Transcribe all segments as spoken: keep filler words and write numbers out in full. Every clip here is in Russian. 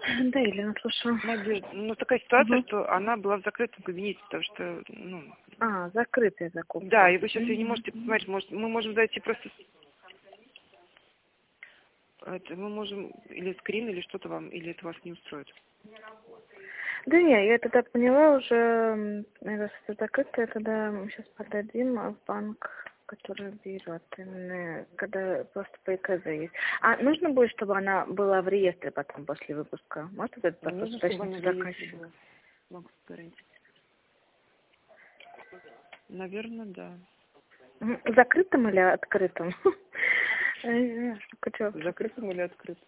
Да, Елена, слушаю. Надежда, ну такая ситуация, Угу. что она была в закрытом кабинете, потому что, ну... А, закрытая закупка. Да, и вы сейчас ее не Угу. можете посмотреть, может, мы можем зайти просто... Это, мы можем или скрин, или что-то вам, или это вас не устроит. Да не, я тогда поняла уже, м, раз это закрыто, тогда мы сейчас подадим в банк, который берет, именно когда просто по ЭКЗ есть. А нужно будет, чтобы она была в реестре потом после выпуска? Может это Не просто нужно, чтобы уточнить она у в реестре заказчика? была. Могу гарантировать. Наверное, да. Мгм. Закрытым или открытым? Я не знаю, что хочу. Закрытым или открытым?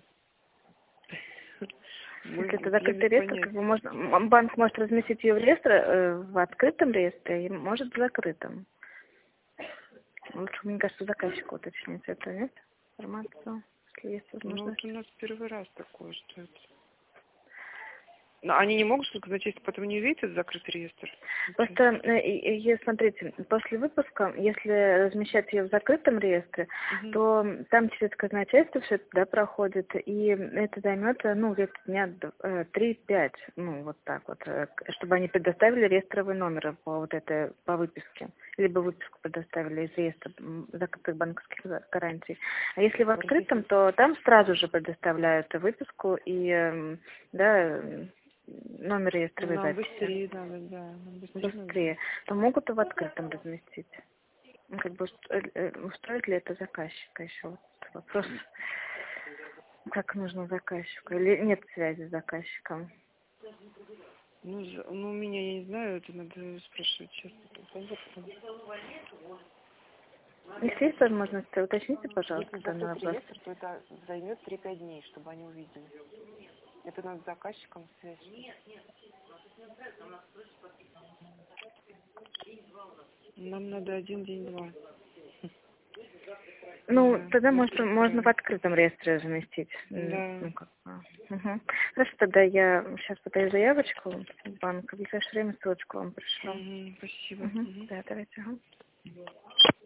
Мы Если это вот я без закрытый реестр, как понятия. бы можно, м, банк может разместить ее в реестре, э, в открытом реестре, и может в закрытом. Лучше, мне кажется, заказчику уточнить это, нет? Информацию, если есть Ну вот возможность. у нас первый раз такое, что это. Но они не могут, что казначейство потом не увидеть этот закрытый реестр? Просто, э, и- и- е- смотрите, после выпуска, если размещать ее в закрытом реестре, Угу. то там через казначейство все это, да, проходит, и это займет, э, ну, где-то дня д- э, три-пять, ну, вот так вот, э, к- чтобы они предоставили реестровый номер по вот этой, по выписке, либо выписку предоставили из реестра м, закрытых банковских за- гарантий. А если в открытом, то там сразу же предоставляют выписку и, эм, да, номер реестровой Нам записи быстрее надо, да. Нам быстрее надо. быстрее, то могут и в открытом разместить. Ну, как бы уст- э, э, устроит ли это заказчика еще? Вот вопрос, как нужно заказчику, или нет связи с заказчиком. Ну, за- ну, у меня, я не знаю, это надо спрашивать честно. Если есть возможность, то уточните, пожалуйста, Если данный закрыть вопрос. реестр, то это займет три-пять дней, чтобы они увидели. Это надо с заказчиком связь. Нам надо один день-два. Ну, Да, тогда мы может, можно в постараемся. открытом реестре разместить. М, Да. Ну, как бы. Мгм. Хорошо, тогда я сейчас подаю заявочку в банк, в ближайшее время ссылочку вам пришлю. Мгм, спасибо. Угу. Мгм. Да, давайте. Ага.